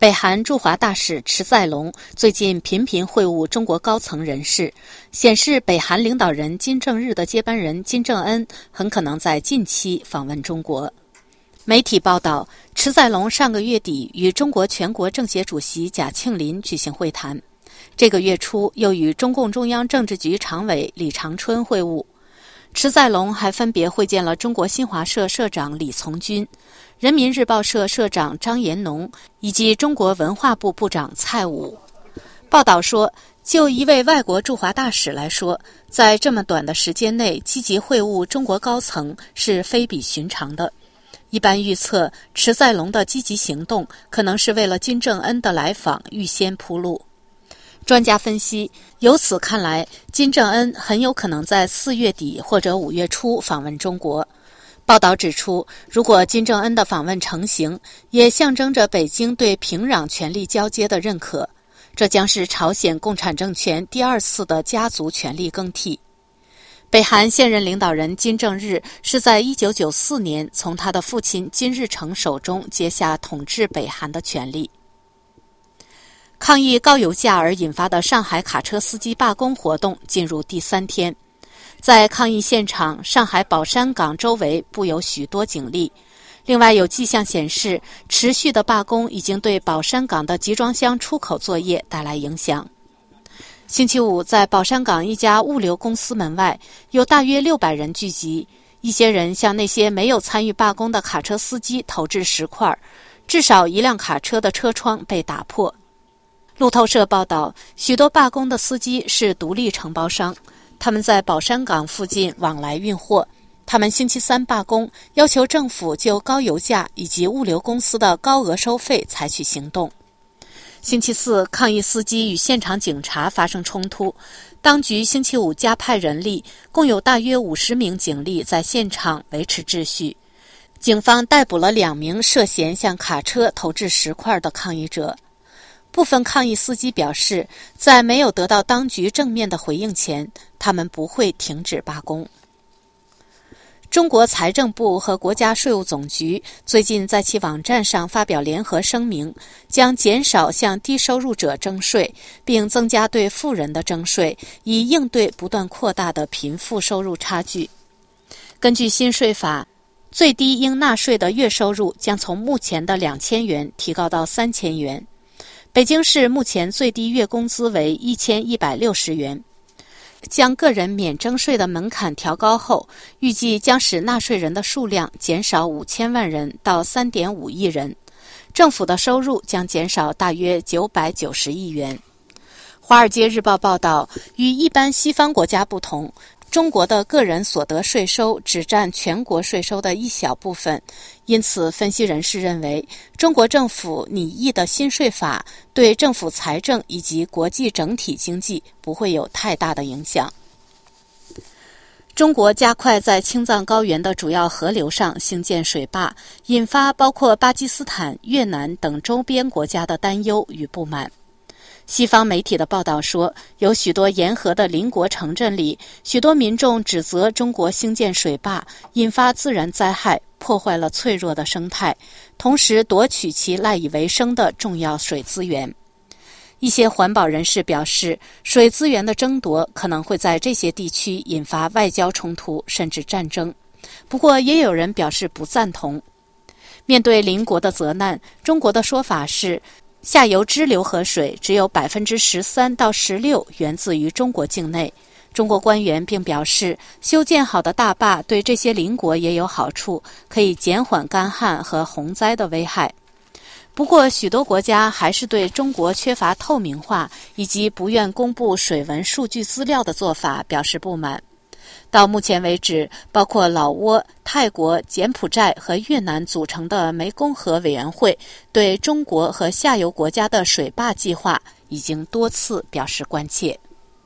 北韩驻华大使池在龙最近频频会晤中国高层人士，显示北韩领导人金正日的接班人金正恩很可能在近期访问中国。媒体报道，池在龙上个月底与中国全国政协主席贾庆林举行会谈，这个月初又与中共中央政治局常委李长春会晤。池在龙还分别会见了中国新华社社长李从军、人民日报社社长张延农以及中国文化部部长蔡武。报道说，就一位外国驻华大使来说，在这么短的时间内积极会晤中国高层是非比寻常的。一般预测，池在龙的积极行动可能是为了金正恩的来访预先铺路。专家分析，由此看来，金正恩很有可能在4月底或者5月初访问中国。报道指出，如果金正恩的访问成行，也象征着北京对平壤权力交接的认可，这将是朝鲜共产政权第2次的家族权力更替。北韩现任领导人金正日是在1994年从他的父亲金日成手中接下统治北韩的权力。抗议高油价而引发的上海卡车司机罢工活动进入第3天。在抗议现场，上海宝山港周围布有许多警力。另外有迹象显示，持续的罢工已经对宝山港的集装箱出口作业带来影响。星期五，在宝山港一家物流公司门外，有大约600人聚集，一些人向那些没有参与罢工的卡车司机投掷石块，至少一辆卡车的车窗被打破。路透社报道，许多罢工的司机是独立承包商，他们在宝山港附近往来运货。他们星期三罢工，要求政府就高油价以及物流公司的高额收费采取行动。星期四，抗议司机与现场警察发生冲突，当局星期五加派人力，共有大约50名警力在现场维持秩序。警方逮捕了2名涉嫌向卡车投掷石块的抗议者。部分抗议司机表示，在没有得到当局正面的回应前，他们不会停止罢工。中国财政部和国家税务总局最近在其网站上发表联合声明，将减少向低收入者征税，并增加对富人的征税，以应对不断扩大的贫富收入差距。根据新税法，最低应纳税的月收入将从目前的2000元提高到3000元。北京市目前最低月工资为1160元。将个人免征税的门槛调高后，预计将使纳税人的数量减少5000万人到3.5亿人，政府的收入将减少大约990亿元。华尔街日报报道，与一般西方国家不同，中国的个人所得税收只占全国税收的一小部分，因此分析人士认为，中国政府拟议的新税法对政府财政以及国际整体经济不会有太大的影响。中国加快在青藏高原的主要河流上兴建水坝，引发包括巴基斯坦、越南等周边国家的担忧与不满。西方媒体的报道说，有许多沿河的邻国城镇里，许多民众指责中国兴建水坝，引发自然灾害，破坏了脆弱的生态，同时夺取其赖以为生的重要水资源。一些环保人士表示，水资源的争夺可能会在这些地区引发外交冲突甚至战争。不过，也有人表示不赞同。面对邻国的责难，中国的说法是，下游支流河水只有13%到16%源自于中国境内。中国官员并表示，修建好的大坝对这些邻国也有好处，可以减缓干旱和洪灾的危害。不过，许多国家还是对中国缺乏透明化以及不愿公布水文数据资料的做法表示不满。到目前为止，包括老挝、泰国、柬埔寨和越南组成的湄公河委员会对中国和下游国家的水坝计划已经多次表示关切。